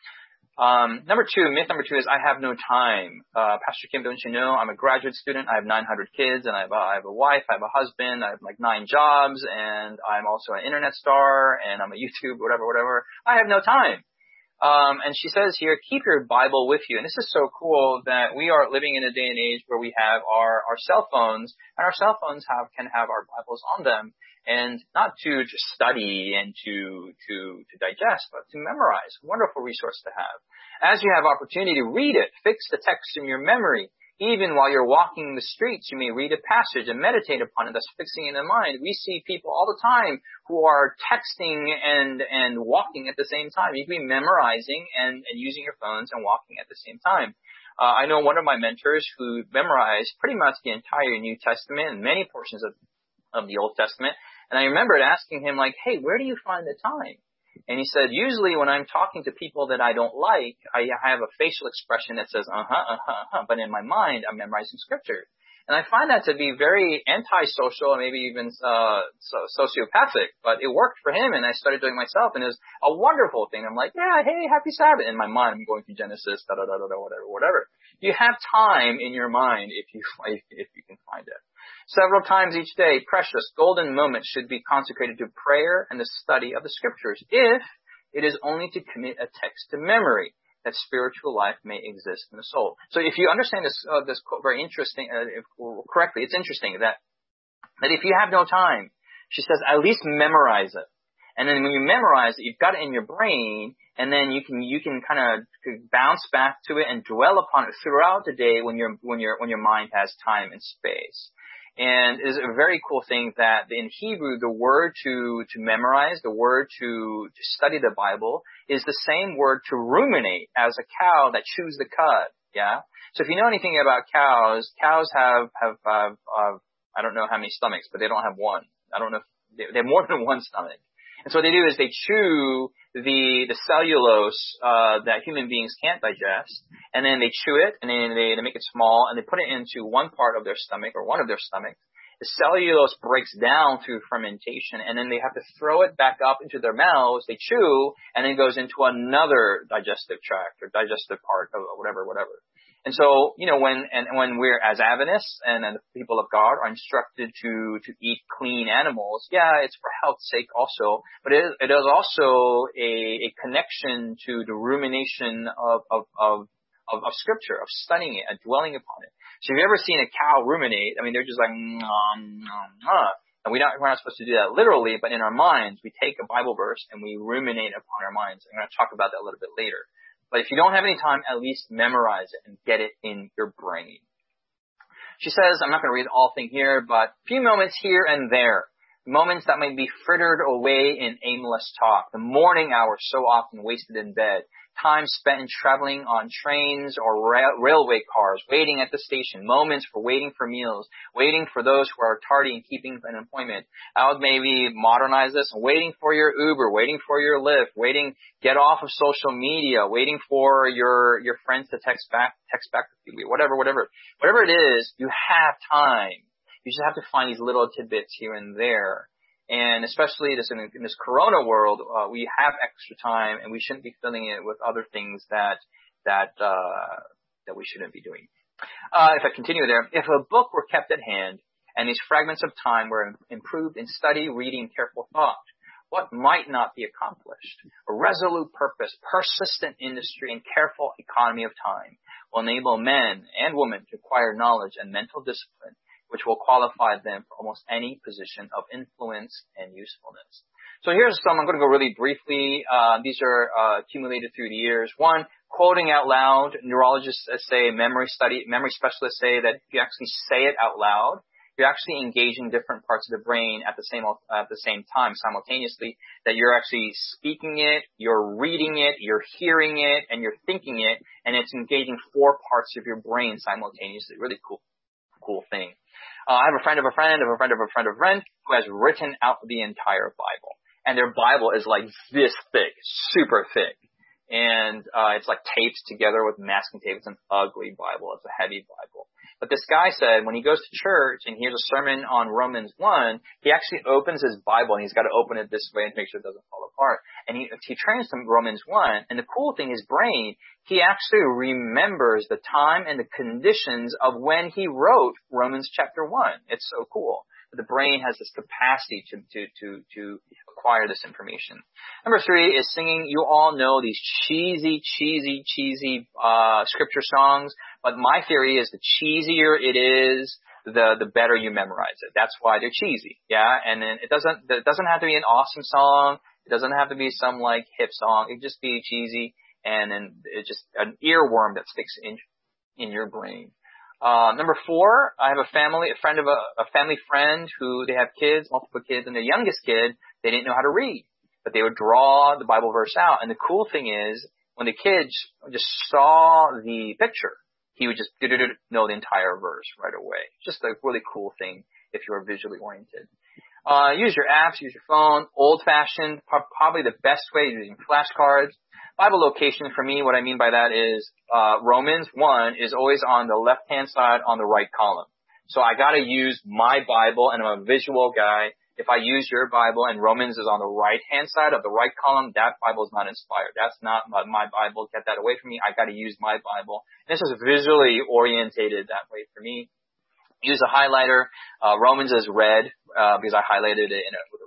Um, number two, myth number two is I have no time. Uh, Pastor Kim, don't you know, I'm a graduate student. I have nine hundred kids, and I have, a, I have a wife, I have a husband, I have like nine jobs, and I'm also an internet star, and I'm a YouTube, whatever, whatever. I have no time. Um, and she says here, keep your Bible with you. And this is so cool that we are living in a day and age where we have our, our cell phones, and our cell phones have, can have our Bibles on them. And not to just study and to, to, to digest, but to memorize. Wonderful resource to have. As you have opportunity to read it, fix the text in your memory. Even while you're walking the streets, you may read a passage and meditate upon it, thus fixing it in mind. We see people all the time who are texting and, and walking at the same time. You can be memorizing and, and using your phones and walking at the same time. Uh, I know one of my mentors who memorized pretty much the entire New Testament and many portions of, of the Old Testament. And I remembered asking him, like, hey, where do you find the time? And he said, usually when I'm talking to people that I don't like, I have a facial expression that says, uh-huh, uh-huh, uh-huh. But in my mind, I'm memorizing scripture. And I find that to be very antisocial and maybe even uh, so sociopathic. But it worked for him, and I started doing it myself, and it was a wonderful thing. I'm like, yeah, hey, happy Sabbath. In my mind, I'm going through Genesis, da-da-da-da-da, whatever, whatever. You have time in your mind if you if you can find it. Several times each day, precious golden moments should be consecrated to prayer and the study of the scriptures, if it is only to commit a text to memory, that spiritual life may exist in the soul. So if you understand this, uh, this quote very interesting, uh, if, correctly, it's interesting that, that if you have no time, she says, at least memorize it. And then when you memorize it, you've got it in your brain, and then you can, you can kind of bounce back to it and dwell upon it throughout the day when your, when your, when your mind has time and space. And it's a very cool thing that in Hebrew, the word to, to memorize, the word to, to study the Bible is the same word to ruminate as a cow that chews the cud. Yeah. So if you know anything about cows, cows have, have, have, uh, I don't know how many stomachs, but they don't have one. I don't know if they, they have more than one stomach. And so what they do is they chew the, the cellulose, uh, that human beings can't digest, and then they chew it, and then they, they make it small, and they put it into one part of their stomach, or one of their stomachs. The cellulose breaks down through fermentation, and then they have to throw it back up into their mouths, they chew, and then it goes into another digestive tract, or digestive part, of whatever, whatever. And so, you know, when, and when we're as Adventists and, and the people of God are instructed to, to eat clean animals, yeah, it's for health's sake also, but it is, it is also a, a connection to the rumination of, of, of, of, of scripture, of studying it and dwelling upon it. So if you've ever seen a cow ruminate, I mean, they're just like, nom, nom, nom. And we not, we're not supposed to do that literally, but in our minds, we take a Bible verse and we ruminate upon our minds. I'm going to talk about that a little bit later. But if you don't have any time, at least memorize it and get it in your brain. She says, I'm not going to read the whole thing here, but a few moments here and there, moments that might be frittered away in aimless talk, the morning hours so often wasted in bed, time spent in traveling on trains or ra- railway cars, waiting at the station, moments for waiting for meals, waiting for those who are tardy in keeping an appointment. I would maybe modernize this, waiting for your Uber, waiting for your Lyft, waiting, get off of social media, waiting for your, your friends to text back, text back with you, whatever, whatever. Whatever it is, you have time. You just have to find these little tidbits here and there. And especially this in, in this Corona world, uh, we have extra time, and we shouldn't be filling it with other things that that uh, that we shouldn't be doing. Uh, if I continue there, if a book were kept at hand, and these fragments of time were improved in study, reading, careful thought, what might not be accomplished? A resolute purpose, persistent industry, and careful economy of time will enable men and women to acquire knowledge and mental discipline, which will qualify them for almost any position of influence and usefulness. So here's some, I'm going to go really briefly. Uh, these are uh, accumulated through the years. One, quoting out loud. Neurologists say, memory study, memory specialists say that if you actually say it out loud, you're actually engaging different parts of the brain at the same at the same time, simultaneously, that you're actually speaking it, you're reading it, you're hearing it, and you're thinking it, and it's engaging four parts of your brain simultaneously. Really cool, cool thing. Uh, I have a friend of a friend of a friend of a friend of a friend who has written out the entire Bible. And their Bible is like this thick, super thick. And uh it's like taped together with masking tape. It's an ugly Bible. It's a heavy Bible. But this guy said when he goes to church and hears a sermon on Romans one, he actually opens his Bible, and he's got to open it this way to make sure it doesn't fall apart. And he, he turns to Romans one, and the cool thing, his brain, he actually remembers the time and the conditions of when he wrote Romans chapter one. It's so cool. The brain has this capacity to, to, to, to acquire this information. Number three is singing. You all know these cheesy, cheesy, cheesy, uh, scripture songs, but my theory is the cheesier it is, the, the better you memorize it. That's why they're cheesy. Yeah. And then it doesn't, it doesn't have to be an awesome song. It doesn't have to be some like hip song. It can just be cheesy, and then it's just an earworm that sticks in, in your brain. Uh, number four, I have a family, a friend of a, a family friend who they have kids, multiple kids, and their youngest kid, they didn't know how to read, but they would draw the Bible verse out. And the cool thing is, when the kids just saw the picture, he would just know the entire verse right away. Just a really cool thing if you're visually oriented. Uh, use your apps, use your phone. Old-fashioned, probably the best way, using flashcards. Bible location, for me, what I mean by that is uh Romans one is always on the left-hand side on the right column. So I got to use my Bible, and I'm a visual guy. If I use your Bible and Romans is on the right-hand side of the right column, that Bible is not inspired. That's not my, my Bible. Get that away from me. I got to use my Bible. This is visually orientated that way for me. Use a highlighter. Uh, Romans is red uh, because I highlighted it in a, with a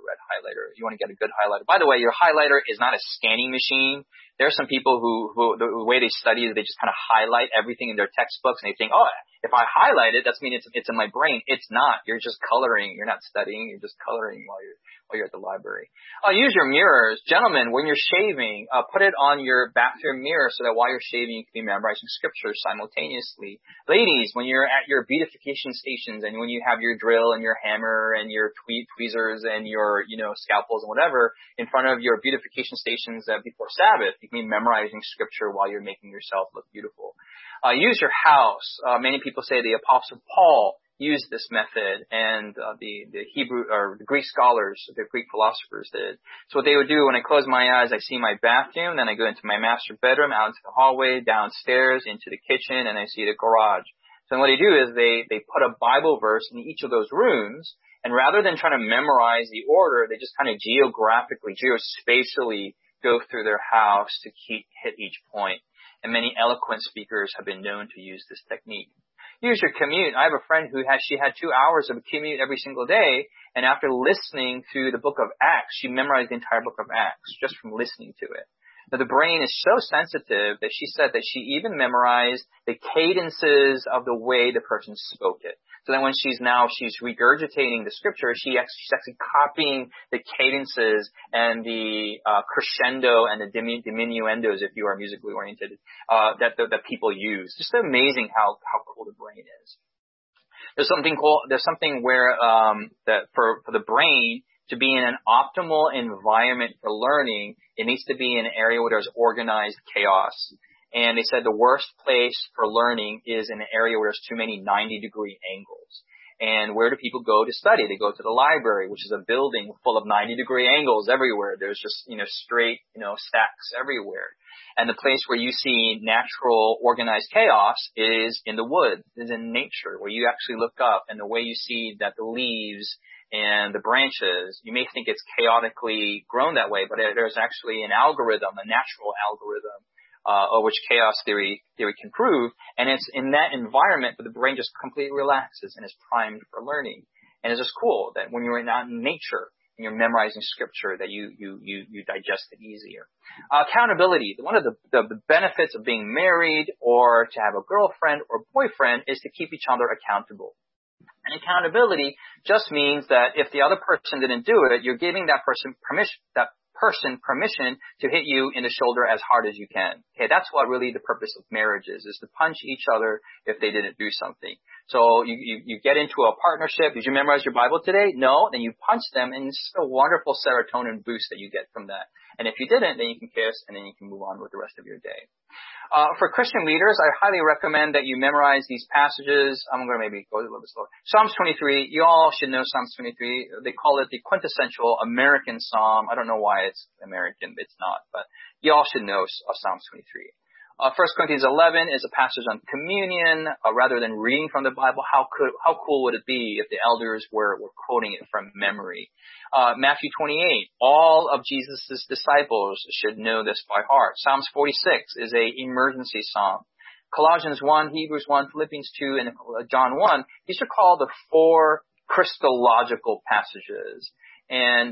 red highlighter. You want to get a good highlighter. By the way, your highlighter is not a scanning machine. There are some people who, who the way they study is they just kind of highlight everything in their textbooks, and they think, oh, if I highlight it, that's mean it's it's in my brain. It's not. You're just coloring. You're not studying. You're just coloring while you're while you're at the library. Uh, use your mirrors, gentlemen. When you're shaving, uh, put it on your bathroom mirror so that while you're shaving, you can be memorizing scripture simultaneously. Ladies, when you're at your beautification stations and when you have your drill and your hammer and your tweet tweezers and your you know scalpels and whatever in front of your beautification stations uh, before Sabbath, you can be memorizing scripture while you're making yourself look beautiful. Uh, use your house. Uh, many people say the Apostle Paul used this method, and uh, the the Hebrew or the Greek scholars, the Greek philosophers did. So what they would do when I close my eyes, I see my bathroom, then I go into my master bedroom, out into the hallway, downstairs, into the kitchen, and I see the garage. So what they do is they they put a Bible verse in each of those rooms, and rather than trying to memorize the order, they just kind of geographically, geospatially go through their house to keep, hit each point. And many eloquent speakers have been known to use this technique. Use your commute. I have a friend who has, she had two hours of a commute every single day, and after listening to the book of Acts, she memorized the entire book of Acts just from listening to it. Now, the brain is so sensitive that she said that she even memorized the cadences of the way the person spoke it. So then when she's now, she's regurgitating the scripture, she actually, she's actually copying the cadences and the uh, crescendo and the dimin- diminuendos, if you are musically oriented, uh, that, that that people use. Just amazing how, how cool the brain is. There's something cool, there's something where, um, that for, for the brain to be in an optimal environment for learning, it needs to be in an area where there's organized chaos. And they said the worst place for learning is in an area where there's too many ninety degree angles. And where do people go to study? They go to the library, which is a building full of ninety degree angles everywhere. There's just, you know, straight, you know, stacks everywhere. And the place where you see natural organized chaos is in the woods, is in nature, where you actually look up and the way you see that the leaves and the branches, you may think it's chaotically grown that way, but there's actually an algorithm, a natural algorithm, uh, which chaos theory theory can prove. And it's in that environment that the brain just completely relaxes and is primed for learning. And it's just cool that when you're out in nature and you're memorizing scripture, that you you you, you digest it easier. Uh, accountability. One of the, the, the benefits of being married or to have a girlfriend or boyfriend is to keep each other accountable. And accountability just means that if the other person didn't do it, you're giving that person permission, that person permission to hit you in the shoulder as hard as you can. Okay, that's what really the purpose of marriage is, is to punch each other if they didn't do something. So you, you, you get into a partnership. Did you memorize your Bible today? No. Then you punch them, and it's a wonderful serotonin boost that you get from that. And if you didn't, then you can kiss, and then you can move on with the rest of your day. Uh, for Christian leaders, I highly recommend that you memorize these passages. I'm going to maybe go a little bit slower. Psalms twenty-three. You all should know Psalms twenty-three. They call it the quintessential American psalm. I don't know why it's American. It's not, but you all should know uh, Psalms twenty-three. Uh, First Corinthians eleven is a passage on communion. Uh, rather than reading from the Bible, how could, how cool would it be if the elders were, were quoting it from memory? Uh, Matthew twenty-eight, all of Jesus' disciples should know this by heart. Psalms forty-six is a emergency psalm. Colossians one, Hebrews one, Philippians two, and John one, these are called the four Christological passages. And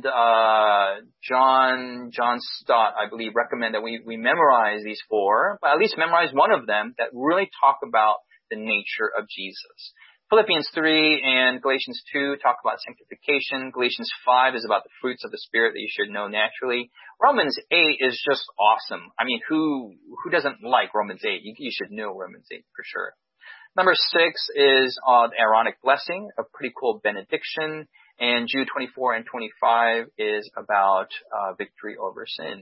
uh John John Stott, I believe, recommend that we, we memorize these four, but at least memorize one of them that really talk about the nature of Jesus. Philippians three and Galatians two talk about sanctification. Galatians five is about the fruits of the Spirit that you should know naturally. Romans eight is just awesome. I mean, who who doesn't like Romans eight? You, you should know Romans eight for sure. Number six is uh, the Aaronic blessing, a pretty cool benediction. And Jude twenty-four and twenty-five is about uh, victory over sin.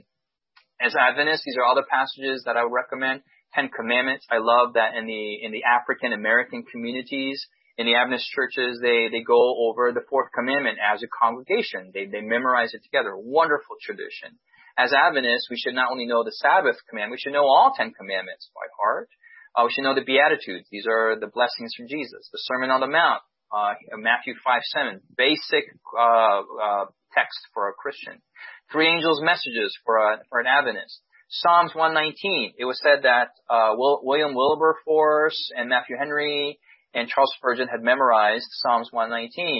As Adventists, these are other passages that I would recommend. Ten Commandments. I love that in the in the African American communities, in the Adventist churches, they they go over the fourth commandment as a congregation. They they memorize it together. Wonderful tradition. As Adventists, we should not only know the Sabbath command, we should know all ten commandments by heart. Uh, we should know the Beatitudes. These are the blessings from Jesus. The Sermon on the Mount. Uh, Matthew five seven, basic uh, uh, text for a Christian. Three angels' messages for a, for an Adventist. Psalms one nineteen. It was said that uh, Will, William Wilberforce and Matthew Henry and Charles Spurgeon had memorized Psalms one nineteen.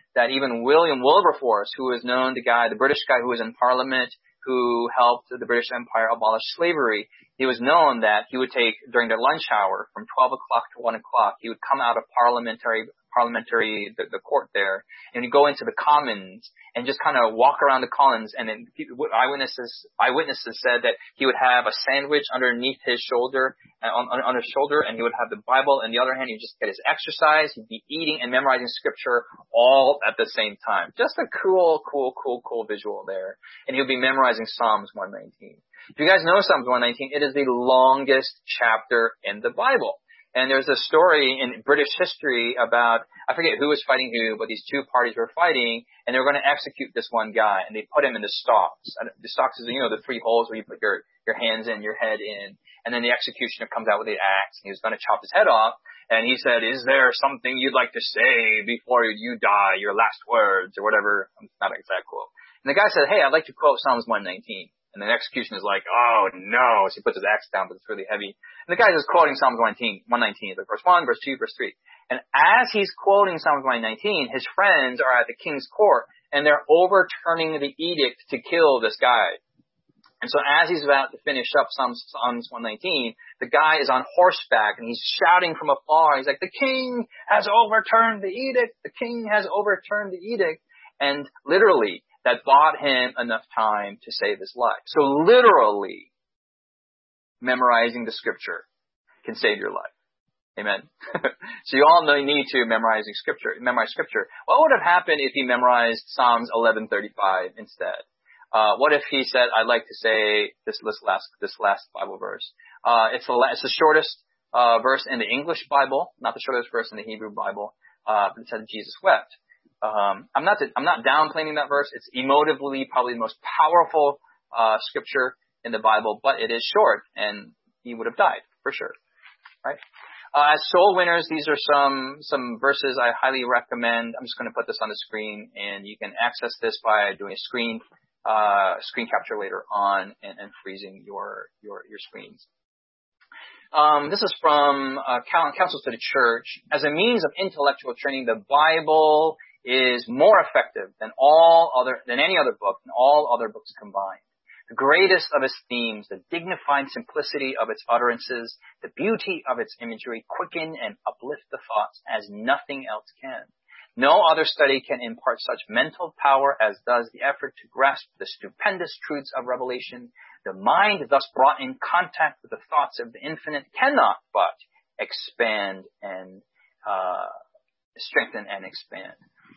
that even William Wilberforce, who was known, the guy, the British guy who was in Parliament, who helped the British Empire abolish slavery, he was known that he would take, during their lunch hour, from twelve o'clock to one o'clock, he would come out of parliamentary, parliamentary, the, the court there, and he'd go into the Commons and just kind of walk around the Commons, and then people, eyewitnesses, eyewitnesses said that he would have a sandwich underneath his shoulder, uh, on, on his shoulder, and he would have the Bible in the other hand. He'd just get his exercise. He'd be eating and memorizing scripture all at the same time. Just a cool, cool, cool, cool visual there. And he would be memorizing Psalms one nineteen. If you guys know Psalms one nineteen, it is the longest chapter in the Bible. And there's a story in British history about, I forget who was fighting who, but these two parties were fighting, and they were going to execute this one guy, and they put him in the stocks. The stocks is, you know, the three holes where you put your, your hands in, your head in, and then the executioner comes out with the axe, and he was going to chop his head off, and he said, is there something you'd like to say before you die, your last words, or whatever? It's not an exact quote. And the guy said, hey, I'd like to quote Psalms one nineteen. And the executioner is like, oh no. So he puts his axe down, but it's really heavy. And the guy is quoting Psalms one nineteen, like verse one, verse two, verse three. And as he's quoting Psalms one nineteen, his friends are at the king's court, and they're overturning the edict to kill this guy. And so as he's about to finish up Psalms, Psalms one nineteen, the guy is on horseback, and he's shouting from afar. He's like, the king has overturned the edict. The king has overturned the edict. And literally, that bought him enough time to save his life. So literally, memorizing the scripture can save your life. Amen. So you all know you need to memorizing scripture, memorize scripture. What would have happened if he memorized Psalms eleven thirty-five instead? Uh, what if he said, I'd like to say this, this last, this last Bible verse. Uh, it's the, it's the shortest, uh, verse in the English Bible, not the shortest verse in the Hebrew Bible, uh, but it said Jesus wept. Um, I'm not, I'm not downplaying that verse. It's emotively probably the most powerful, uh, scripture in the Bible, but it is short, and he would have died for sure. Right? Uh, as soul winners, these are some, some verses I highly recommend. I'm just going to put this on the screen, and you can access this by doing a screen, uh, screen capture later on and, and freezing your, your, your screens. Um, this is from, uh, Counsels to the Church. As a means of intellectual training, the Bible is more effective than all other, than any other book and all other books combined. The greatest of its themes, the dignified simplicity of its utterances, the beauty of its imagery quicken and uplift the thoughts as nothing else can. No other study can impart such mental power as does the effort to grasp the stupendous truths of Revelation. The mind thus brought in contact with the thoughts of the infinite cannot but expand and, uh, strengthen and expand.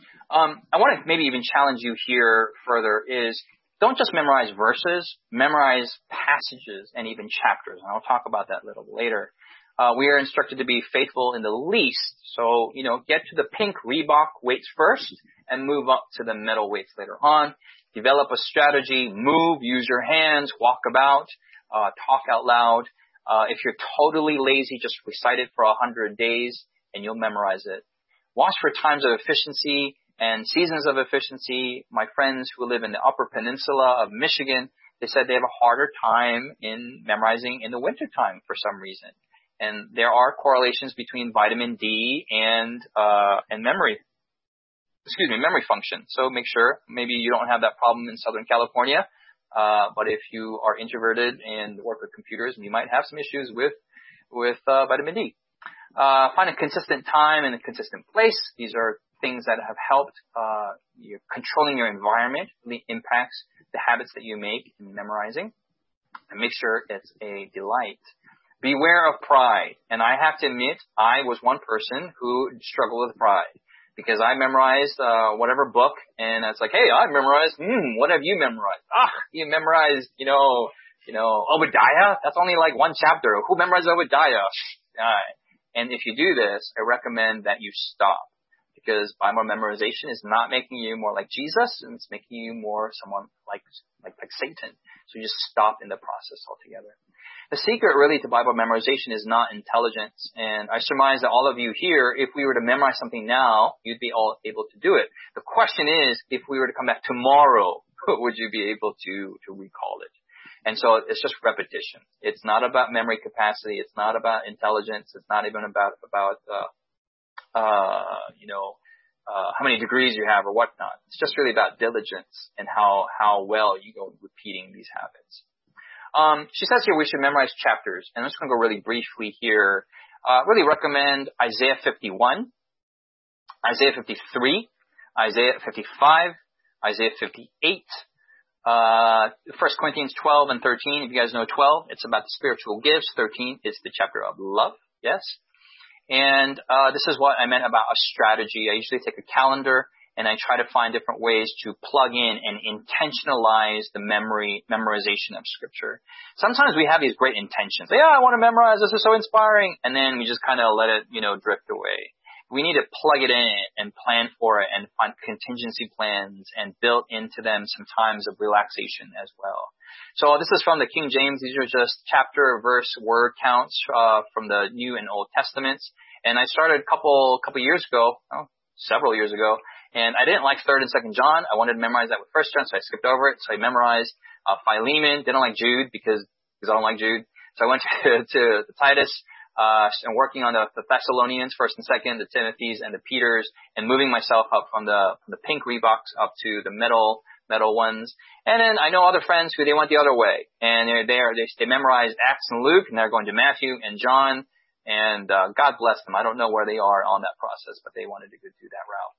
Um, I want to maybe even challenge you here further is don't just memorize verses, memorize passages and even chapters. And I'll talk about that a little later. Uh, we are instructed to be faithful in the least. So, you know, get to the pink Reebok weights first and move up to the metal weights later on. Develop a strategy, move, use your hands, walk about, uh, talk out loud. Uh, if you're totally lazy, just recite it for a hundred days and you'll memorize it. Watch for times of efficiency and seasons of efficiency. My friends who live in the Upper Peninsula of Michigan, they said they have a harder time in memorizing in the wintertime for some reason. And there are correlations between vitamin D and, uh, and memory, excuse me, memory function. So make sure maybe you don't have that problem in Southern California. Uh, but if you are introverted and work with computers, you might have some issues with, with, uh, vitamin D. Uh, find a consistent time and a consistent place. These are things that have helped, uh, you're controlling your environment really impacts the habits that you make in memorizing, and make sure it's a delight. Beware of pride. And I have to admit, I was one person who struggled with pride because I memorized, uh, whatever book, and it's like, hey, I memorized, hmm, what have you memorized? Ah, you memorized, you know, you know, Obadiah? That's only like one chapter. Who memorized Obadiah? Uh, and if you do this, I recommend that you stop. Because Bible memorization is not making you more like Jesus, and it's making you more someone like, like, like Satan. So you just stop in the process altogether. The secret really to Bible memorization is not intelligence. And I surmise that all of you here, if we were to memorize something now, you'd be all able to do it. The question is, if we were to come back tomorrow, would you be able to, to recall it? And so it's just repetition. It's not about memory capacity. It's not about intelligence. It's not even about, about, uh, Uh, you know, uh, how many degrees you have or whatnot. It's just really about diligence and how, how well you go repeating these habits. Um, she says here we should memorize chapters, and I'm just going to go really briefly here. Uh, really recommend Isaiah fifty-one, Isaiah fifty-three, Isaiah fifty-five, Isaiah fifty-eight, uh, First Corinthians twelve and thirteen. If you guys know twelve, it's about the spiritual gifts. thirteen is the chapter of love. Yes. And, uh, this is what I meant about a strategy. I usually take a calendar and I try to find different ways to plug in and intentionalize the memory, memorization of scripture. Sometimes we have these great intentions. Yeah, I want to memorize. This is so inspiring. And then we just kind of let it, you know, drift away. We need to plug it in and plan for it and find contingency plans and build into them some times of relaxation as well. So this is from the King James. These are just chapter, verse, word counts uh, from the New and Old Testaments. And I started a couple couple years ago, oh, several years ago, and I didn't like Third and Second John. I wanted to memorize that with First John, so I skipped over it. So I memorized uh, Philemon. Didn't like Jude because because I don't like Jude. So I went to, to the Titus. Uh, and working on the, the Thessalonians, first and second, the Timothys and the Peters, and moving myself up from the from the pink Reeboks up to the metal metal ones. And then I know other friends who they went the other way, and they're there. They they memorized Acts and Luke, and they're going to Matthew and John. And uh, God bless them. I don't know where they are on that process, but they wanted to go do that route.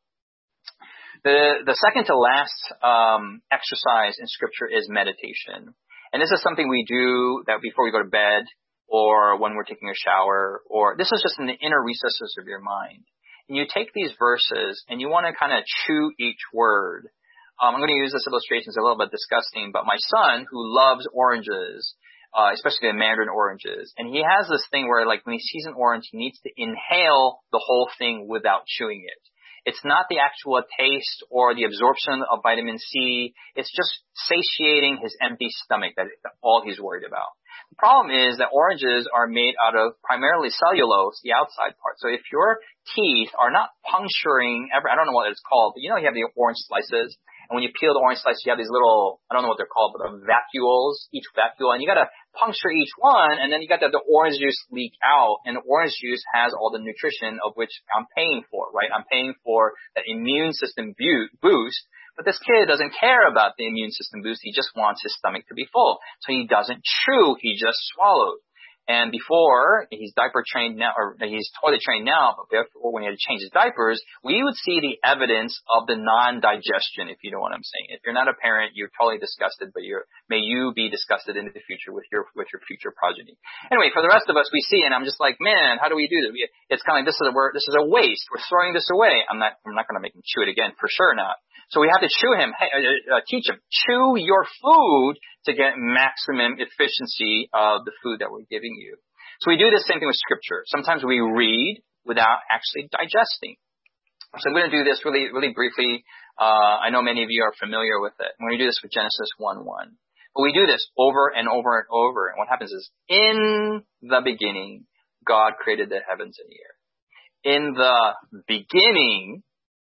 The the second to last um, exercise in Scripture is meditation, and this is something we do that before we go to bed, or when we're taking a shower, or this is just in the inner recesses of your mind. And you take these verses and you want to kind of chew each word. Um, I'm going to use this illustration. It's a little bit disgusting, but my son, who loves oranges, uh, especially the mandarin oranges, and he has this thing where, like, when he sees an orange, he needs to inhale the whole thing without chewing it. It's not the actual taste or the absorption of vitamin C. It's just satiating his empty stomach. That is all he's worried about. The problem is that oranges are made out of primarily cellulose, the outside part. So if your teeth are not puncturing, ever, I don't know what it's called, but you know you have the orange slices, and when you peel the orange slice, you have these little, I don't know what they're called, but the vacuoles, each vacuole, and you got to puncture each one, and then you got the, the orange juice leak out, and the orange juice has all the nutrition of which I'm paying for, right? I'm paying for the immune system boost. But this kid doesn't care about the immune system boost. He just wants his stomach to be full. So he doesn't chew. He just swallows. And before, he's diaper trained now, or he's toilet trained now, but before, when he had to change his diapers, we would see the evidence of the non-digestion, if you know what I'm saying. If you're not a parent, you're totally disgusted, but you're, may you be disgusted in the future with your, with your future progeny. Anyway, for the rest of us, we see, and I'm just like, man, how do we do this? It's kind of like, this is a, we're, this is a waste. We're throwing this away. I'm not, I'm not going to make him chew it again, for sure not. So we have to chew him, hey, uh, uh, teach him, chew your food to get maximum efficiency of the food that we're giving you. So we do the same thing with Scripture. Sometimes we read without actually digesting. So I'm going to do this really, really briefly. Uh, I know many of you are familiar with it. We're going to do this with Genesis one one. But we do this over and over and over. And what happens is, in the beginning, God created the heavens and the earth. In the beginning,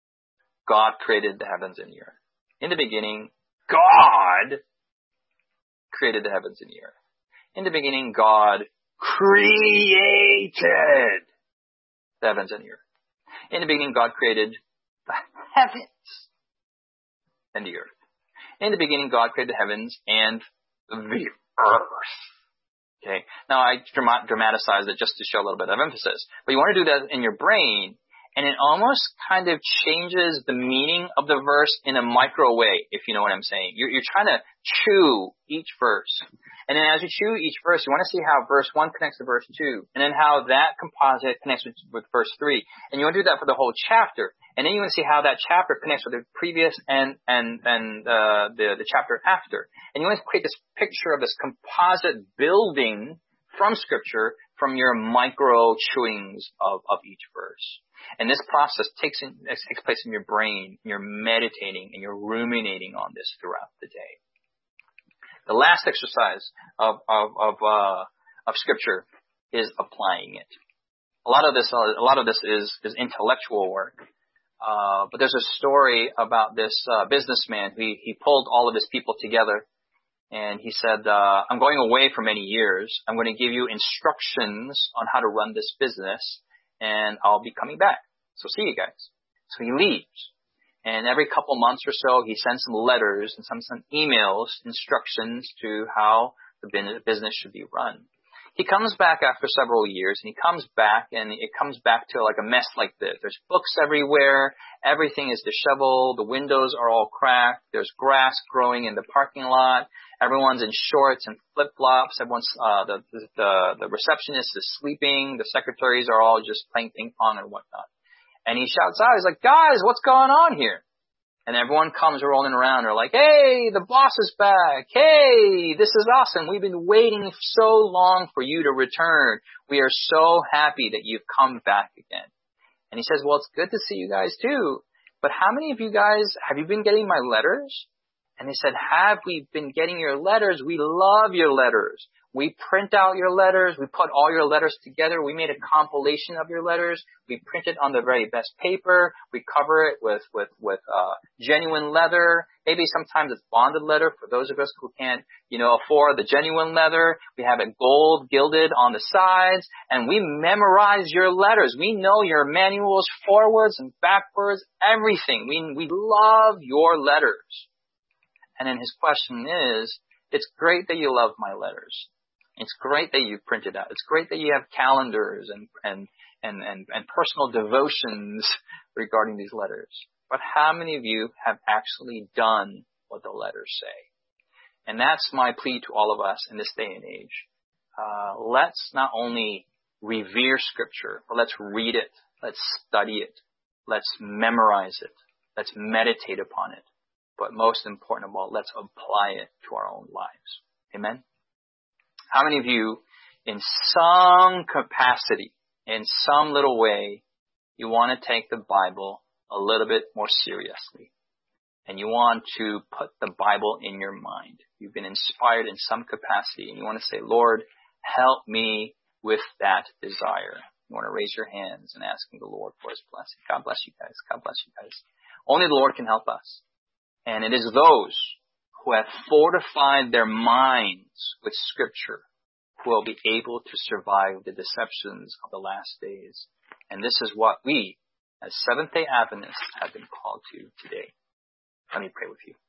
God created the heavens and the earth. In the beginning, God created the heavens and the earth. In the beginning, God created the heavens and the earth. In the beginning, God created the heavens and the earth. In the beginning, God created the heavens and the earth. Okay. Now, I dramatize it just to show a little bit of emphasis. But you want to do that in your brain, and it almost kind of changes the meaning of the verse in a micro way, if you know what I'm saying. You're, you're trying to chew each verse. And then as you chew each verse, you want to see how verse one connects to verse two, and then how that composite connects with, with verse three. And you want to do that for the whole chapter. And then you want to see how that chapter connects with the previous and, and, and, uh, the, the chapter after. And you want to create this picture of this composite building from Scripture from your micro chewings of, of each verse. And this process takes, in, takes place in your brain. You're meditating and you're ruminating on this throughout the day. The last exercise of, of, of, uh, of Scripture is applying it. A lot of this, a lot of this is, is intellectual work. Uh, but there's a story about this, uh, businessman. He, he pulled all of his people together. And he said, uh, I'm going away for many years. I'm going to give you instructions on how to run this business, and I'll be coming back. So see you guys. So he leaves. And every couple months or so, he sends some letters and some, some emails, instructions to how the business should be run. He comes back after several years, and he comes back, and it comes back to like a mess like this. There's books everywhere. Everything is disheveled. The windows are all cracked. There's grass growing in the parking lot. Everyone's in shorts and flip-flops. Everyone's, uh, the, the, the receptionist is sleeping. The secretaries are all just playing ping pong and whatnot. And he shouts out, he's like, guys, what's going on here? And everyone comes rolling around. They're like, hey, the boss is back. Hey, this is awesome. We've been waiting so long for you to return. We are so happy that you've come back again. And he says, well, it's good to see you guys too. But how many of you guys, have you been getting my letters? And they said, have we been getting your letters? We love your letters. We print out your letters. We put all your letters together. We made a compilation of your letters. We print it on the very best paper. We cover it with, with, with, uh, genuine leather. Maybe sometimes it's bonded leather for those of us who can't, you know, afford the genuine leather. We have it gold gilded on the sides, and we memorize your letters. We know your manuals forwards and backwards, everything. We, we love your letters. And then his question is, it's great that you love my letters. It's great that you print it out. It's great that you have calendars and, and, and, and, and personal devotions regarding these letters. But how many of you have actually done what the letters say? And that's my plea to all of us in this day and age. Uh, let's not only revere Scripture, but let's read it. Let's study it. Let's memorize it. Let's meditate upon it. But most important of all, let's apply it to our own lives. Amen? How many of you, in some capacity, in some little way, you want to take the Bible a little bit more seriously? And you want to put the Bible in your mind. You've been inspired in some capacity, and you want to say, Lord, help me with that desire. You want to raise your hands and ask the Lord for His blessing. God bless you guys. God bless you guys. Only the Lord can help us. And it is those who have fortified their minds with Scripture who will be able to survive the deceptions of the last days. And this is what we, as Seventh-day Adventists, have been called to today. Let me pray with you.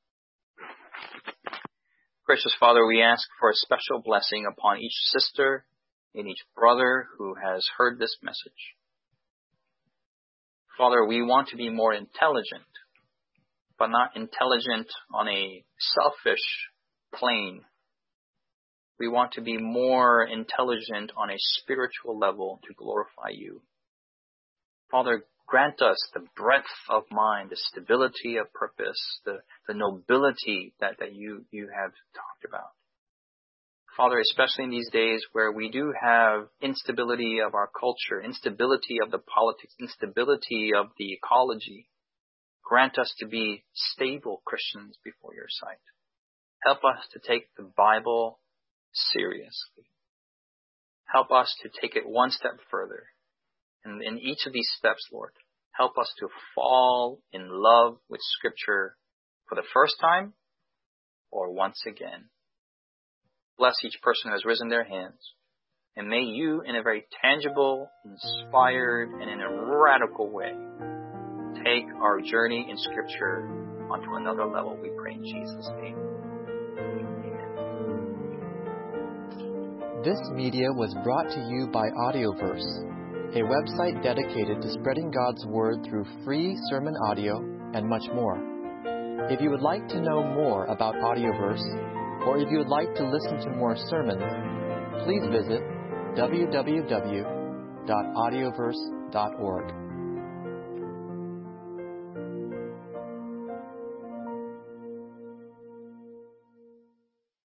Gracious Father, we ask for a special blessing upon each sister and each brother who has heard this message. Father, we want to be more intelligent, but not intelligent on a selfish plane. We want to be more intelligent on a spiritual level to glorify you. Father, grant us the breadth of mind, the stability of purpose, the, the nobility that, that you, you have talked about. Father, especially in these days where we do have instability of our culture, instability of the politics, instability of the ecology, grant us to be stable Christians before your sight. Help us to take the Bible seriously. Help us to take it one step further. And in each of these steps, Lord, help us to fall in love with Scripture for the first time or once again. Bless each person who has risen their hands. And may you, in a very tangible, inspired, and in a radical way, take our journey in Scripture onto another level, we pray in Jesus' name. Amen. This media was brought to you by Audioverse, a website dedicated to spreading God's Word through free sermon audio and much more. If you would like to know more about Audioverse, or if you would like to listen to more sermons, please visit w w w dot audioverse dot org.